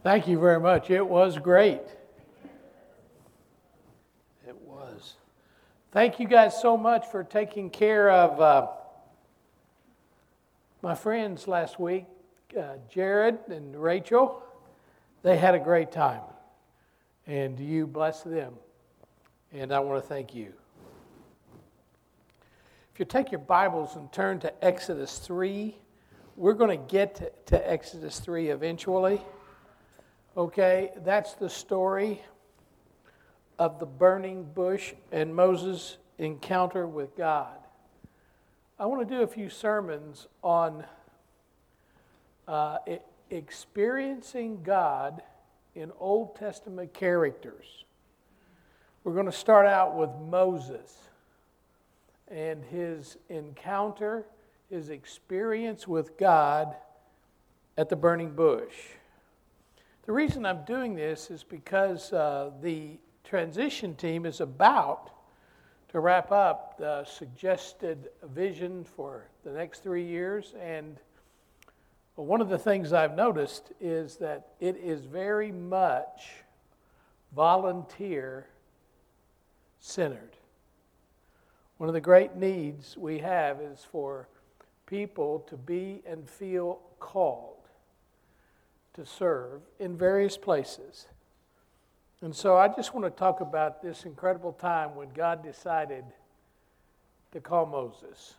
Thank you very much. It was great. It was. Thank you guys so much for taking care of my friends last week, Jared and Rachel. They had a great time, and you blessed them, and I want to thank you. If you take your Bibles and turn to Exodus 3, we're going to get to Exodus 3 eventually. Okay, that's the story of the burning bush and Moses' encounter with God. I want to do a few sermons on experiencing God in Old Testament characters. We're going to start out with Moses and his encounter, his experience with God at the burning bush. The reason I'm doing this is because the transition team is about to wrap up the suggested vision for the next 3 years. And one of the things I've noticed is that it is very much volunteer-centered. One of the great needs we have is for people to be and feel called to serve in various places. And so I just want to talk about this incredible time when God decided to call Moses.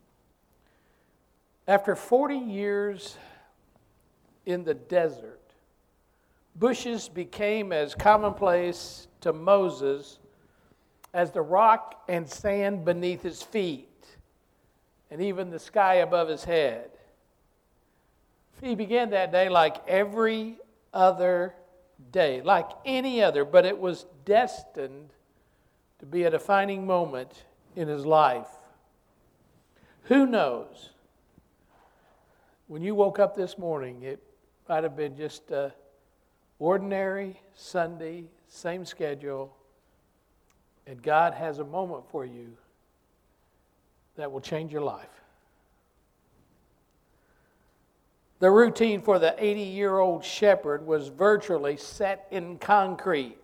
After 40 years in the desert, bushes became as commonplace to Moses as the rock and sand beneath his feet, and even the sky above his head. He began that day like every other day, like any other, but it was destined to be a defining moment in his life. Who knows? When you woke up this morning, it might have been just an ordinary Sunday, same schedule, and God has a moment for you that will change your life. The routine for the 80-year-old shepherd was virtually set in concrete.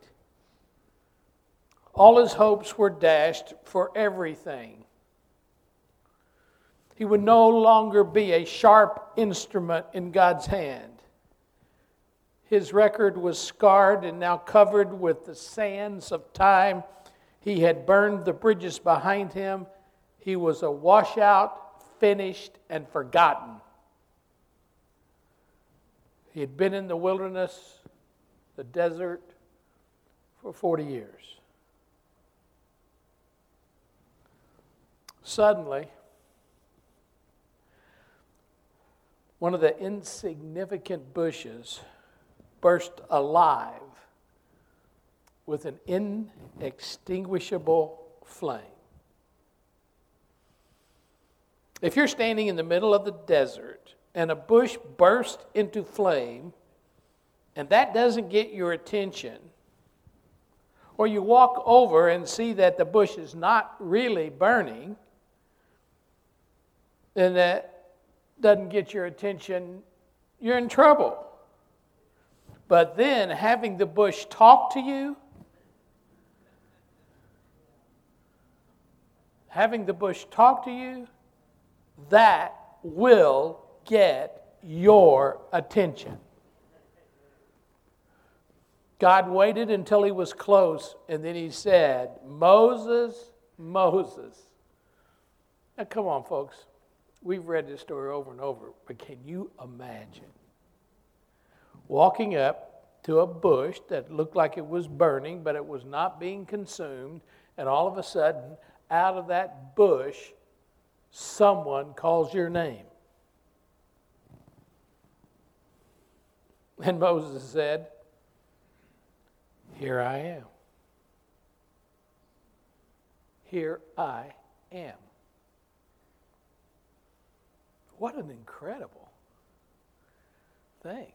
All his hopes were dashed for everything. He would no longer be a sharp instrument in God's hand. His record was scarred and now covered with the sands of time. He had burned the bridges behind him. He was a washout, finished, and forgotten. He had been in the wilderness, the desert, for 40 years. Suddenly, one of the insignificant bushes burst alive with an inextinguishable flame. If you're standing in the middle of the desert and a bush bursts into flame, and that doesn't get your attention, or you walk over and see that the bush is not really burning, and that doesn't get your attention, you're in trouble. But then having the bush talk to you, that will get your attention. God waited until he was close, and then he said, "Moses, Moses." Now, come on, folks. We've read this story over and over, but can you imagine walking up to a bush that looked like it was burning, but it was not being consumed, and all of a sudden, out of that bush, someone calls your name? And Moses said, "Here I am. Here I am." What an incredible thing.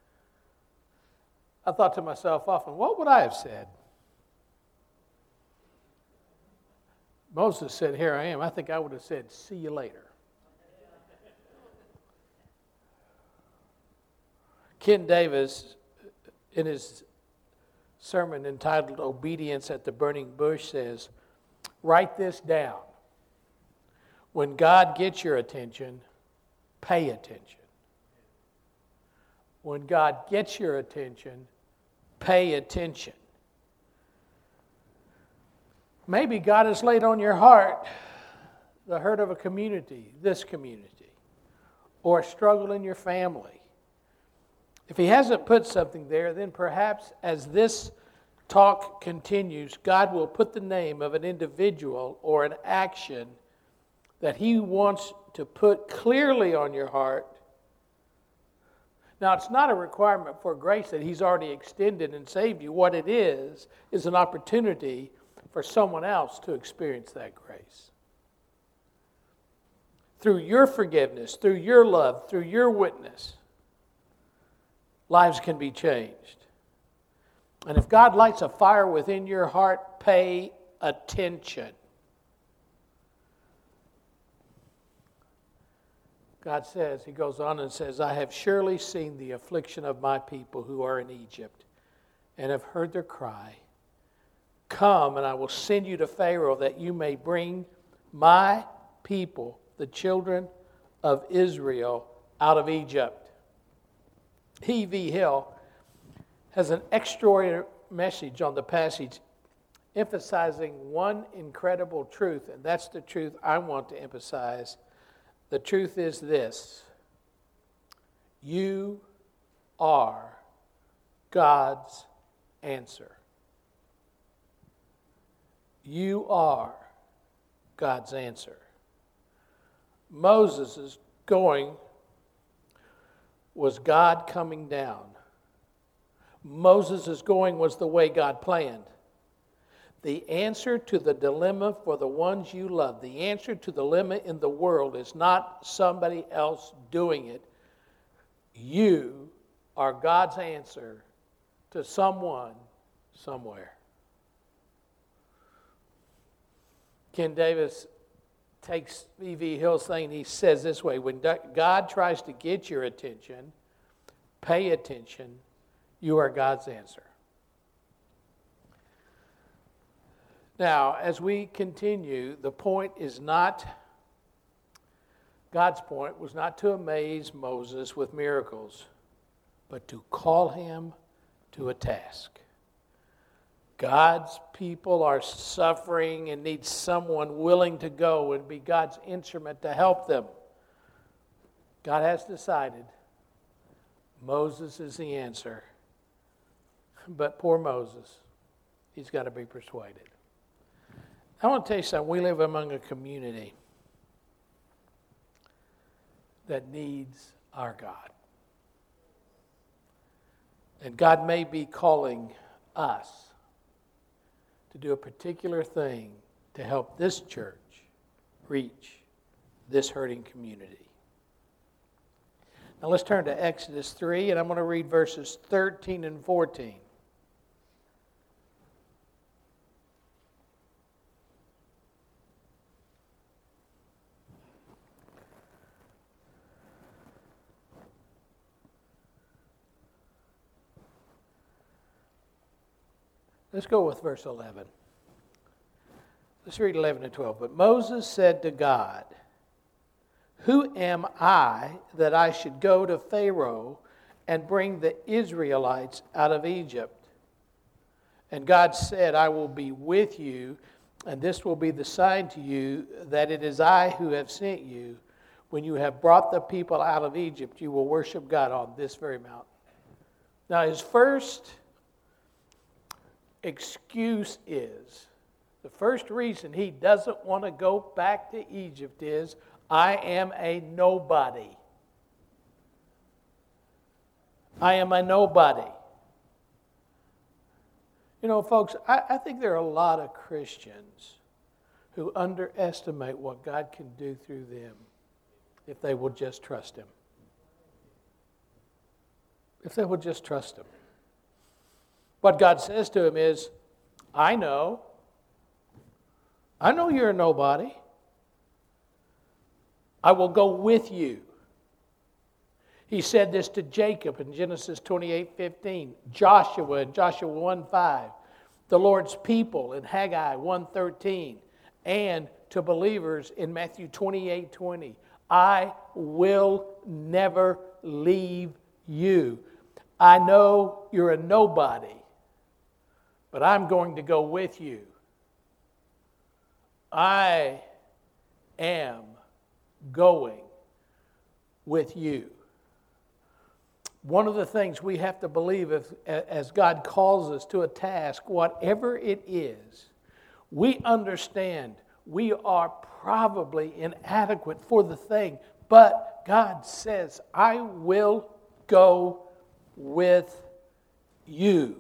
I thought to myself often, what would I have said? Moses said, "Here I am." I think I would have said, "See you later." Ken Davis in his sermon entitled Obedience at the Burning Bush, says, write this down. When God gets your attention, pay attention. When God gets your attention, pay attention. Maybe God has laid on your heart the hurt of a community, this community, or a struggle in your family. If He hasn't put something there, then perhaps as this talk continues, God will put the name of an individual or an action that He wants to put clearly on your heart. Now, it's not a requirement for grace that He's already extended and saved you. What it is an opportunity for someone else to experience that grace. Through your forgiveness, through your love, through your witness, lives can be changed. And if God lights a fire within your heart, pay attention. God says, He goes on and says, I have surely seen the affliction of my people who are in Egypt, and have heard their cry. Come, and I will send you to Pharaoh, that you may bring my people, the children of Israel, out of Egypt. E.V. Hill has an extraordinary message on the passage, emphasizing one incredible truth, and that's the truth I want to emphasize. The truth is this: you are God's answer. You are God's answer. Moses' going was God coming down. Moses' going was the way God planned. The answer to the dilemma for the ones you love, the answer to the dilemma in the world is not somebody else doing it. You are God's answer to someone, somewhere. Ken Davis takes E.V. Hill's thing and he says this way: when God tries to get your attention, pay attention. You are God's answer. Now, as we continue, the point is not, God's point was not to amaze Moses with miracles, but to call him to a task. God's people are suffering and need someone willing to go and be God's instrument to help them. God has decided Moses is the answer. But poor Moses, he's got to be persuaded. I want to tell you something. We live among a community that needs our God. And God may be calling us to do a particular thing to help this church reach this hurting community. Now let's turn to Exodus 3, and I'm going to read verses 13 and 14. Let's go with verse 11. Let's read 11 and 12. But Moses said to God, "Who am I that I should go to Pharaoh and bring the Israelites out of Egypt?" And God said, "I will be with you, and this will be the sign to you that it is I who have sent you. When you have brought the people out of Egypt, you will worship God on this very mountain." Now his first excuse is, the first reason he doesn't want to go back to Egypt is, I am a nobody. I am a nobody. You know, folks, I think there are a lot of Christians who underestimate what God can do through them if they will just trust Him. If they will just trust Him. What God says to him is, I know you're a nobody. I will go with you. He said this to Jacob in Genesis 28:15, Joshua in Joshua 1:5, the Lord's people in Haggai 1:13, and to believers in Matthew 28:20. I will never leave you. I know you're a nobody, but I'm going to go with you. I am going with you. One of the things we have to believe as God calls us to a task, whatever it is, we understand we are probably inadequate for the thing, but God says, I will go with you.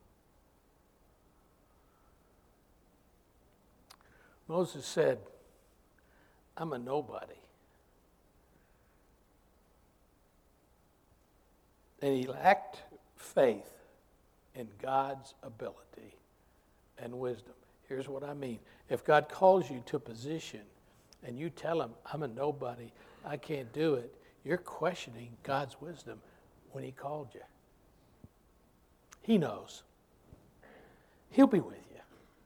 Moses said, I'm a nobody. And he lacked faith in God's ability and wisdom. Here's what I mean. If God calls you to a position and you tell him, I'm a nobody, I can't do it, you're questioning God's wisdom when he called you. He knows. He'll be with you.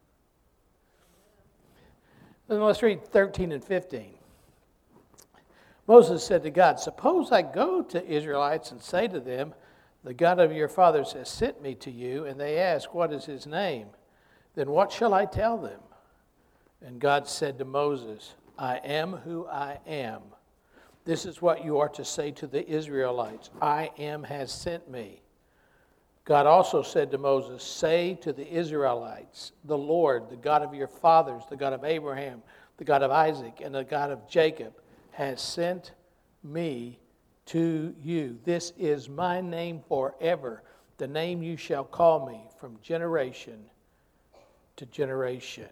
Then let's read 13 and 15. Moses said to God, suppose I go to Israelites and say to them, the God of your fathers has sent me to you, and they ask, what is his name? Then what shall I tell them? And God said to Moses, I am who I am. This is what you are to say to the Israelites. I am has sent me. God also said to Moses, say to the Israelites, the Lord, the God of your fathers, the God of Abraham, the God of Isaac, and the God of Jacob, has sent me to you. This is my name forever, the name you shall call me from generation to generation.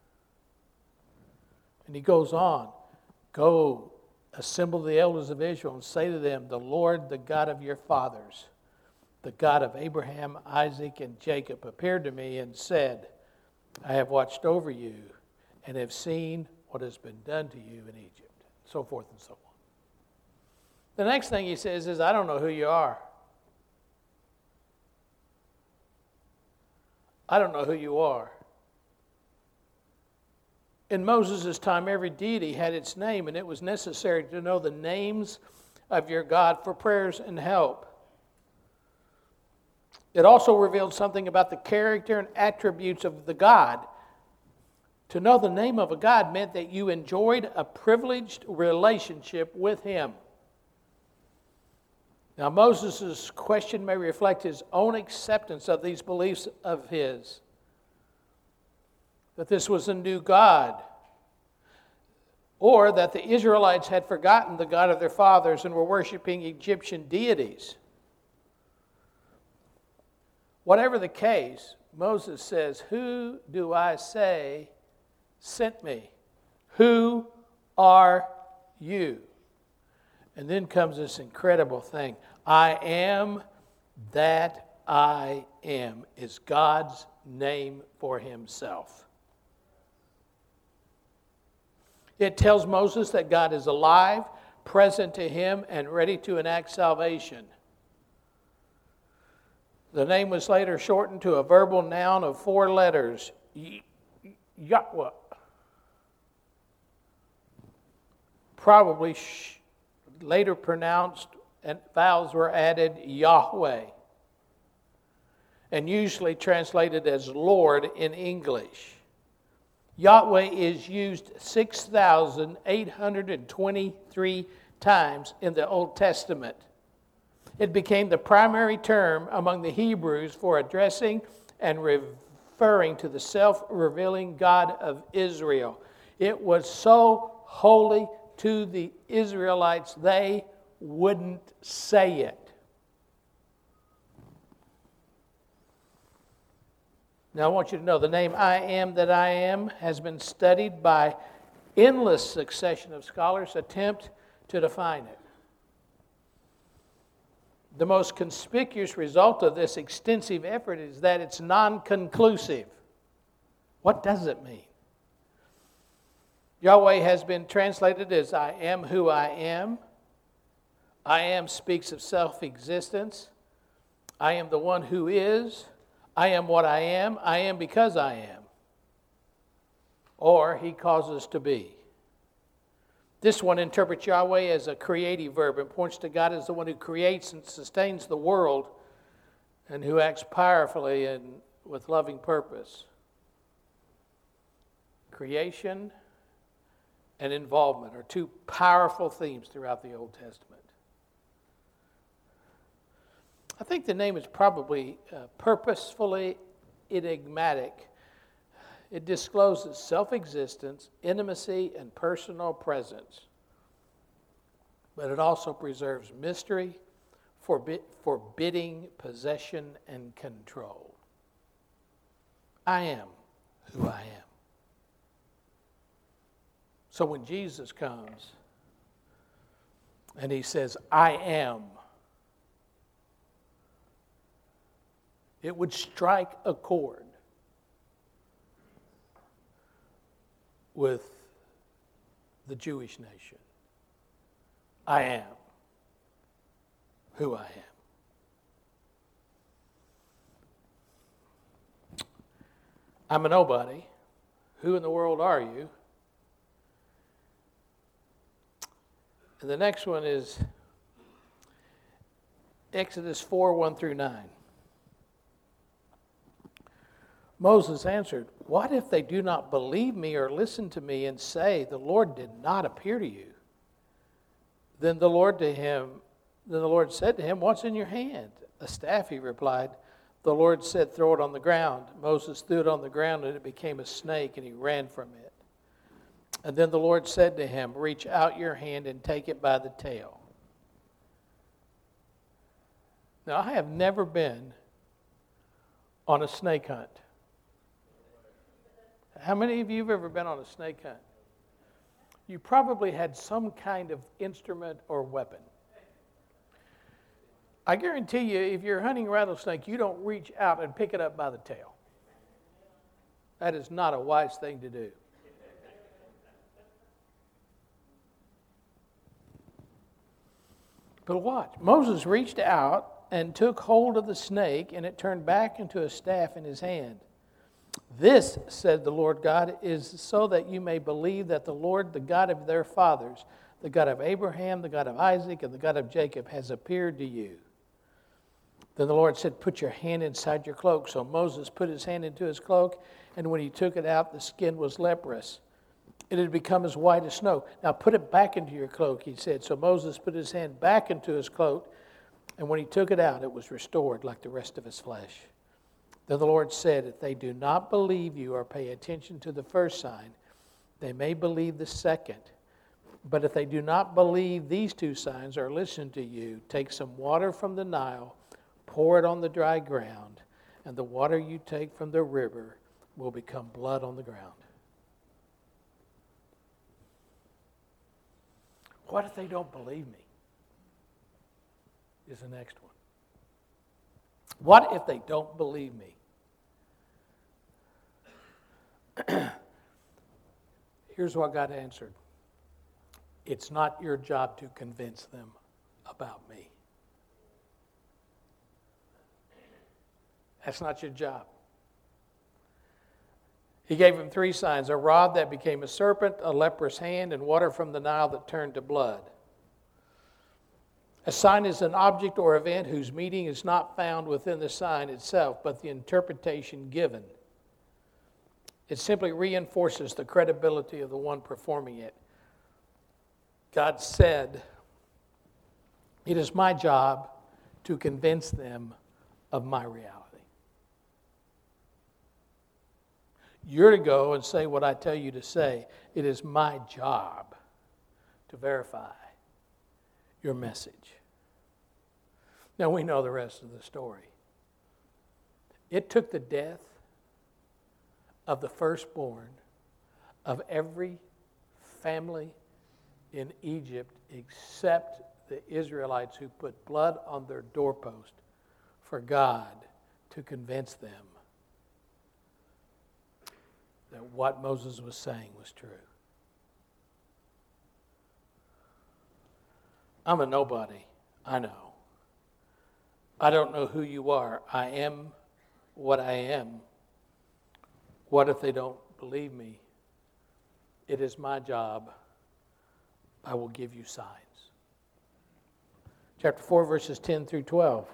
And he goes on, go assemble the elders of Israel and say to them, the Lord, the God of your fathers, the God of Abraham, Isaac, and Jacob, appeared to me and said, I have watched over you and have seen what has been done to you in Egypt. So forth and so on. The next thing he says is, I don't know who you are. I don't know who you are. In Moses' time, every deity had its name, and it was necessary to know the names of your God for prayers and help. It also revealed something about the character and attributes of the God. To know the name of a God meant that you enjoyed a privileged relationship with him. Now, Moses' question may reflect his own acceptance of these beliefs of his, that this was a new God, or that the Israelites had forgotten the God of their fathers and were worshiping Egyptian deities. Whatever the case, Moses says, who do I say sent me? Who are you? And then comes this incredible thing. I am that I am is God's name for himself. It tells Moses that God is alive, present to him, and ready to enact salvation. The name was later shortened to a verbal noun of 4 letters, Yahweh. Probably later pronounced and vowels were added, Yahweh, and usually translated as Lord in English. Yahweh is used 6,823 times in the Old Testament. It became the primary term among the Hebrews for addressing and referring to the self-revealing God of Israel. It was so holy to the Israelites, they wouldn't say it. Now, I want you to know the name I am that I am has been studied by endless succession of scholars attempt to define it. The most conspicuous result of this extensive effort is that it's non-conclusive. What does it mean? Yahweh has been translated as I am who I am, I am speaks of self-existence. I am the one who is. I am what I am. I am because I am. Or he causes to be. This one interprets Yahweh as a creative verb and points to God as the one who creates and sustains the world and who acts powerfully and with loving purpose. Creation and involvement are two powerful themes throughout the Old Testament. I think the name is probably purposefully enigmatic. It discloses self-existence, intimacy, and personal presence. But it also preserves mystery, forbidding possession and control. I am who I am. So when Jesus comes and he says, I am, it would strike a chord with the Jewish nation. I am who I am. I'm a nobody. Who in the world are you? And the next one is Exodus 4, 1 through 9. Moses answered, what if they do not believe me or listen to me and say, the Lord did not appear to you? Then the Lord said to him, what's in your hand? A staff, he replied. The Lord said, throw it on the ground. Moses threw it on the ground and it became a snake and he ran from it. And then the Lord said to him, reach out your hand and take it by the tail. Now, I have never been on a snake hunt. How many of you have ever been on a snake hunt? You probably had some kind of instrument or weapon. I guarantee you, if you're hunting rattlesnake, you don't reach out and pick it up by the tail. That is not a wise thing to do. But watch. Moses reached out and took hold of the snake, and it turned back into a staff in his hand. This, said the Lord God, is so that you may believe that the Lord, the God of their fathers, the God of Abraham, the God of Isaac, and the God of Jacob, has appeared to you. Then the Lord said, put your hand inside your cloak. So Moses put his hand into his cloak, and when he took it out, the skin was leprous. It had become as white as snow. Now put it back into your cloak, he said. So Moses put his hand back into his cloak, and when he took it out, it was restored like the rest of his flesh. Then the Lord said, if they do not believe you or pay attention to the first sign, they may believe the second. But if they do not believe these two signs or listen to you, take some water from the Nile, pour it on the dry ground, and the water you take from the river will become blood on the ground. What if they don't believe me? Is the next one. What if they don't believe me? Here's what God answered. It's not your job to convince them about me. That's not your job. He gave him three signs: a rod that became a serpent, a leprous hand, and water from the Nile that turned to blood. A sign is an object or event whose meaning is not found within the sign itself, but the interpretation given. It simply reinforces the credibility of the one performing it. God said, it is my job to convince them of my reality. You're to go and say what I tell you to say. It is my job to verify your message. Now we know the rest of the story. It took the death of the firstborn of every family in Egypt except the Israelites who put blood on their doorpost for God to convince them that what Moses was saying was true. I'm a nobody. I know. I don't know who you are. I am what I am. What if they don't believe me? It is my job. I will give you signs. Chapter 4, verses 10 through 12.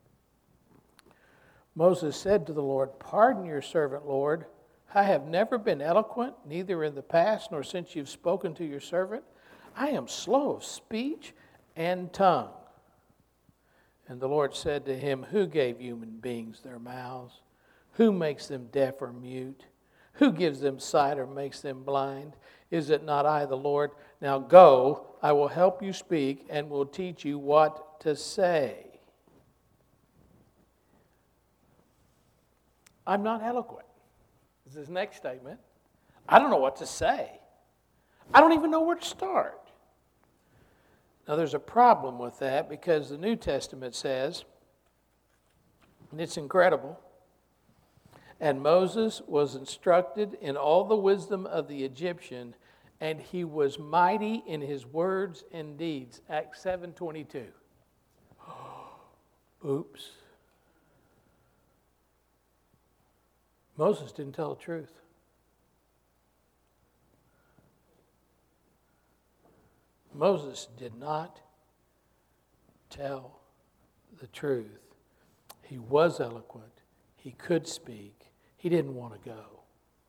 Moses said to the Lord, "Pardon your servant, Lord. I have never been eloquent, neither in the past nor since you've spoken to your servant. I am slow of speech and tongue." And the Lord said to him, "Who gave human beings their mouths? Who makes them deaf or mute? Who gives them sight or makes them blind? Is it not I, the Lord? Now go, I will help you speak and will teach you what to say." I'm not eloquent. This is his next statement. I don't know what to say. I don't even know where to start. Now there's a problem with that because the New Testament says, and it's incredible, "And Moses was instructed in all the wisdom of the Egyptian, and he was mighty in his words and deeds." Acts 7:22. Oops. Moses didn't tell the truth. Moses did not tell the truth. He was eloquent. He could speak. He didn't want to go.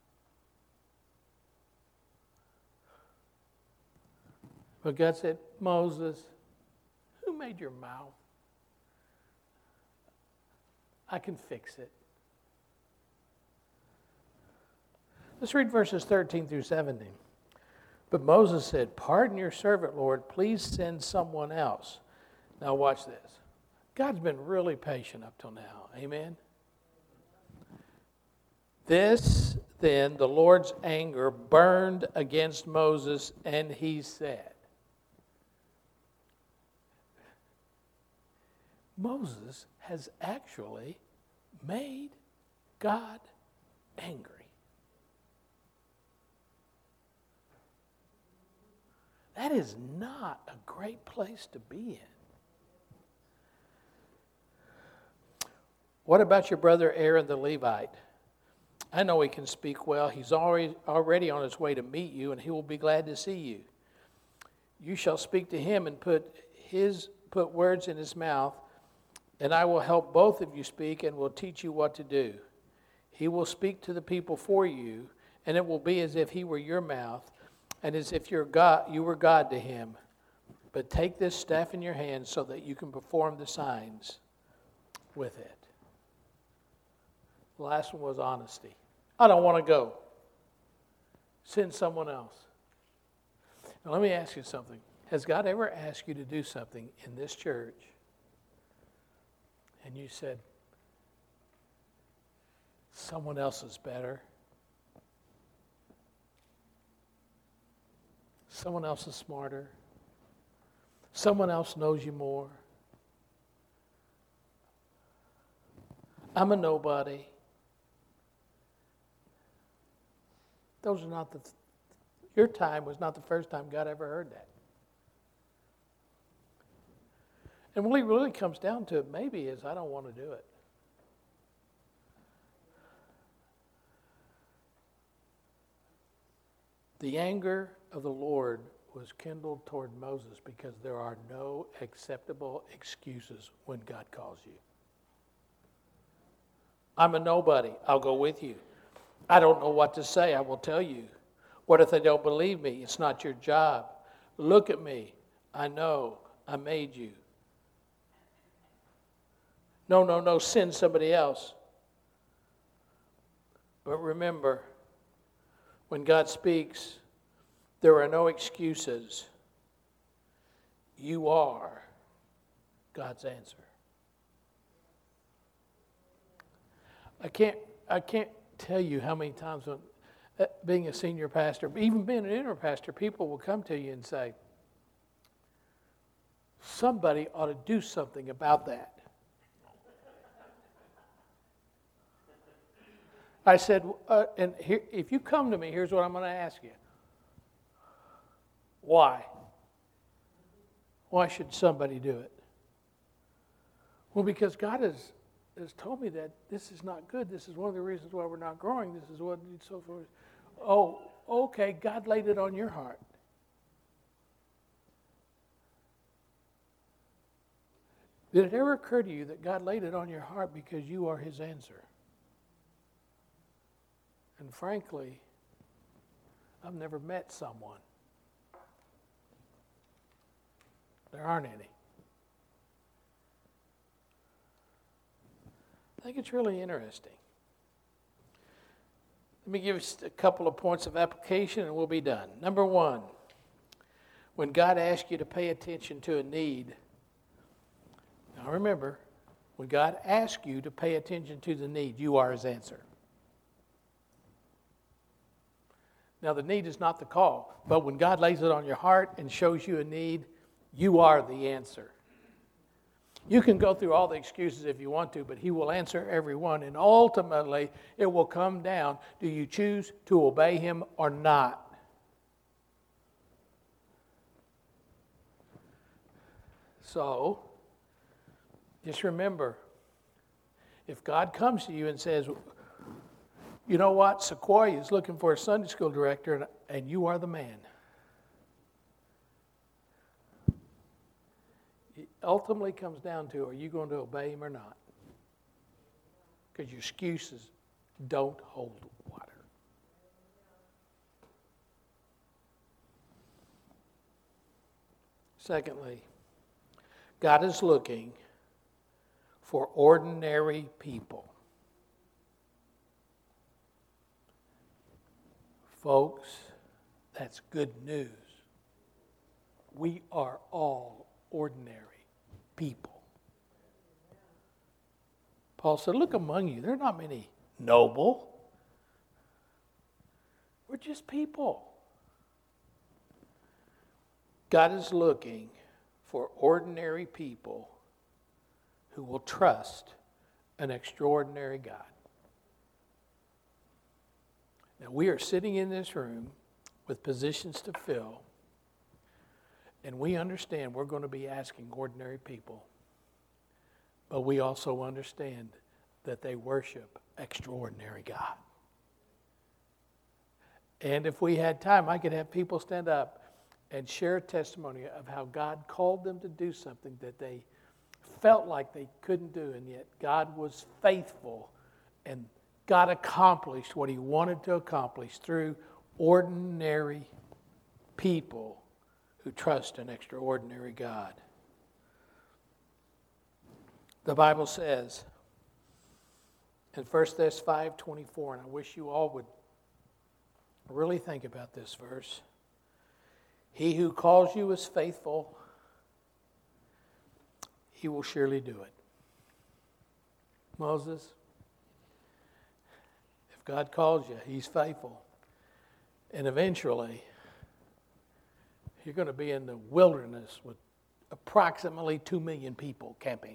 But God said, "Moses, who made your mouth? I can fix it." Let's read verses 13 through 17. But Moses said, "Pardon your servant, Lord. Please send someone else." Now watch this. God's been really patient up till now. Amen? This, then, the Lord's anger burned against Moses, and he said. Moses has actually made God angry. That is not a great place to be in. What about your brother Aaron the Levite? I know he can speak well. He's already on his way to meet you, and he will be glad to see you. You shall speak to him and put words in his mouth, and I will help both of you speak and will teach you what to do. He will speak to the people for you, and it will be as if he were your mouth, and as if you were God to him. But take this staff in your hand so that you can perform the signs with it. The last one was honesty. I don't want to go. Send someone else. Now let me ask you something. Has God ever asked you to do something in this church and you said, someone else is better? Someone else is smarter. Someone else knows you more. I'm a nobody. Those are not your time was not the first time God ever heard that. And what it really comes down to, maybe, is I don't want to do it. The anger of the Lord was kindled toward Moses because there are no acceptable excuses when God calls you. I'm a nobody. I'll go with you. I don't know what to say. I will tell you. What if they don't believe me? It's not your job. Look at me. I know. I made you. No. Send somebody else. But remember, when God speaks, there are no excuses. You are God's answer. I can't tell you how many times when being a senior pastor, even being an interim pastor, people will come to you and say, somebody ought to do something about that. I said, and here, if you come to me, here's what I'm going to ask you. Why? Why should somebody do it? Well, because God has told me that this is not good. This is one of the reasons why we're not growing. This is what, so forth. Oh, okay, God laid it on your heart. Did it ever occur to you that God laid it on your heart because you are His answer? And frankly, I've never met someone. There aren't any. I think it's really interesting. Let me give you a couple of points of application and we'll be done. Number one, when God asks you to pay attention to a need, now remember, when God asks you to pay attention to the need, you are His answer. Now the need is not the call, but when God lays it on your heart and shows you a need, you are the answer. You can go through all the excuses if you want to, but He will answer every one. And ultimately, it will come down, do you choose to obey Him or not? So, just remember, if God comes to you and says, you know what, Sequoia is looking for a Sunday school director and you are the man. It ultimately comes down to, are you going to obey Him or not? Because your excuses don't hold water. Secondly, God is looking for ordinary people. Folks, that's good news. We are all ordinary people. Paul said, look among you, there are not many noble. We're just people. God is looking for ordinary people who will trust an extraordinary God. Now, we are sitting in this room with positions to fill, and we understand we're going to be asking ordinary people, but we also understand that they worship extraordinary God. And if we had time, I could have people stand up and share a testimony of how God called them to do something that they felt like they couldn't do, and yet God was faithful and God accomplished what He wanted to accomplish through ordinary people who trust an extraordinary God. The Bible says in 1 Thess 5:24, and I wish you all would really think about this verse. He who calls you is faithful. He will surely do it. Moses, if God calls you, He's faithful. And eventually, you're going to be in the wilderness with approximately 2 million people camping.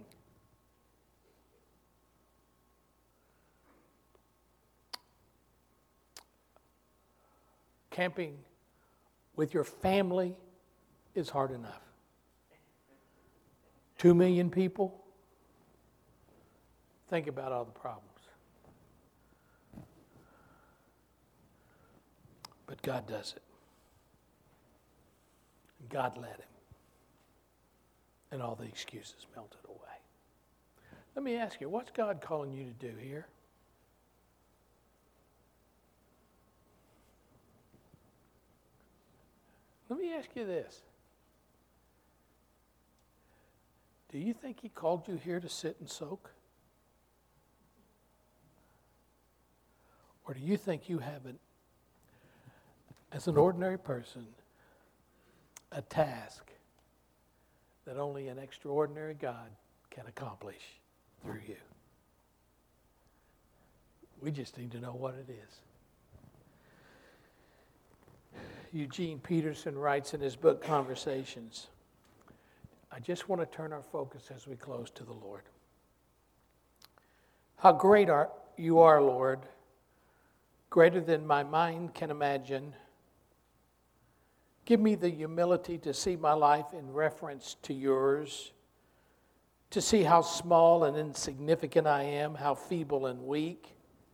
Camping with your family is hard enough. 2 million people? Think about all the problems. But God does it. God led Him. And all the excuses melted away. Let me ask you, what's God calling you to do here? Let me ask you this. Do you think He called you here to sit and soak? Or do you think you have, as an ordinary person, a task that only an extraordinary God can accomplish through you? We just need to know what it is. Eugene Peterson writes in his book, Conversations, I just want to turn our focus as we close to the Lord. How great you are, Lord, greater than my mind can imagine. Give me the humility to see my life in reference to yours. to see how small and insignificant I am, how feeble and weak.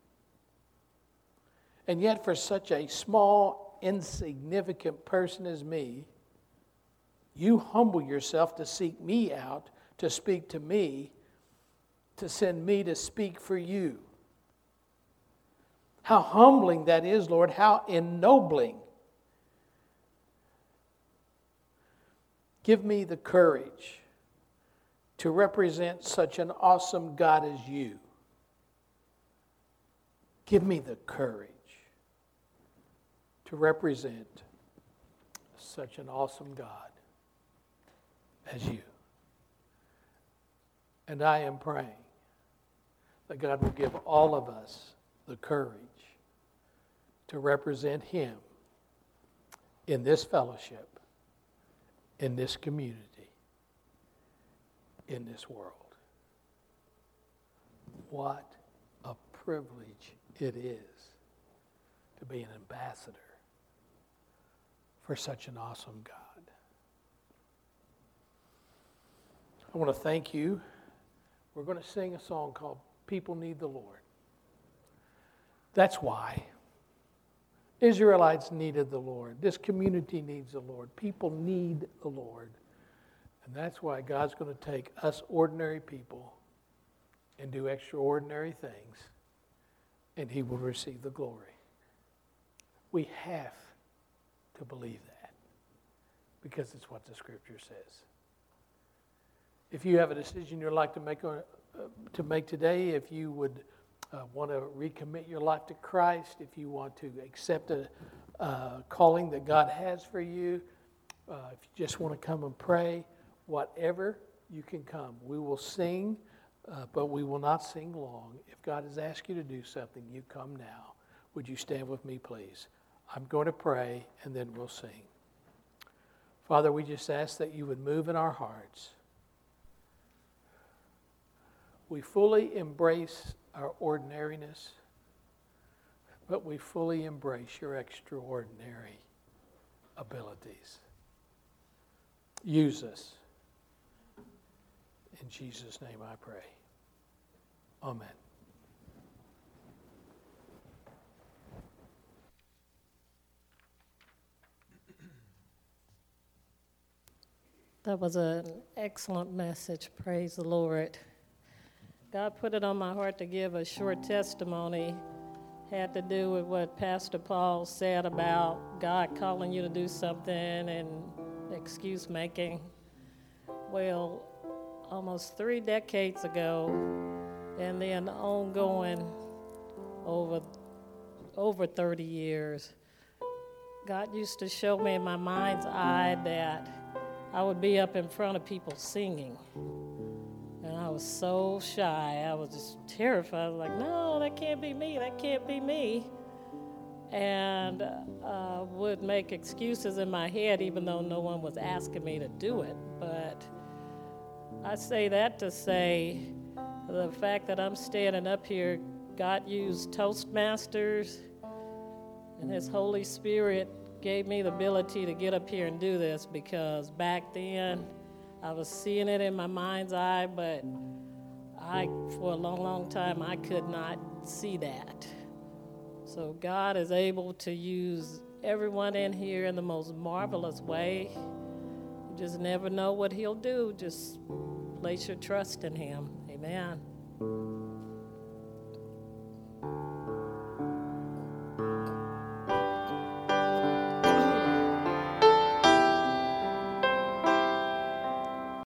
And yet, for such a small, insignificant person as me, you humble yourself to seek me out, to speak to me, to send me to speak for you. How humbling that is, Lord, how ennobling. Give me the courage to represent such an awesome God as you. Give me the courage to represent such an awesome God as you. And I am praying that God will give all of us the courage to represent Him in this fellowship, in this community, in this world. What a privilege it is to be an ambassador for such an awesome God. I want to thank you. We're going to sing a song called People Need the Lord. That's why. Israelites needed the Lord. This community needs the Lord. People need the Lord. And that's why God's going to take us ordinary people and do extraordinary things, and He will receive the glory. We have to believe that because it's what the Scripture says. If you have a decision you'd like to make today, if you would want to recommit your life to Christ, if you want to accept a calling that God has for you, if you just want to come and pray, whatever, you can come. We will sing, but we will not sing long. If God has asked you to do something, you come now. Would you stand with me, please? I'm going to pray, and then we'll sing. Father, we just ask that you would move in our hearts. We fully embrace our ordinariness, but we fully embrace your extraordinary abilities. Use us. In Jesus' name I pray. Amen. That was an excellent message. Praise the Lord. God put it on my heart to give a short testimony. Had to do with what Pastor Paul said about God calling you to do something and excuse making. Well, almost 3 decades ago, and then ongoing over 30 years, God used to show me in my mind's eye that I would be up in front of people singing. And I was so shy. I was just terrified. I was like, no, that can't be me. That can't be me. And would make excuses in my head even though no one was asking me to do it. But I say that to say the fact that I'm standing up here, God used Toastmasters and His Holy Spirit gave me the ability to get up here and do this, because back then I was seeing it in my mind's eye, but for a long, long time, I could not see that. So God is able to use everyone in here in the most marvelous way. You just never know what He'll do. Just place your trust in Him. Amen.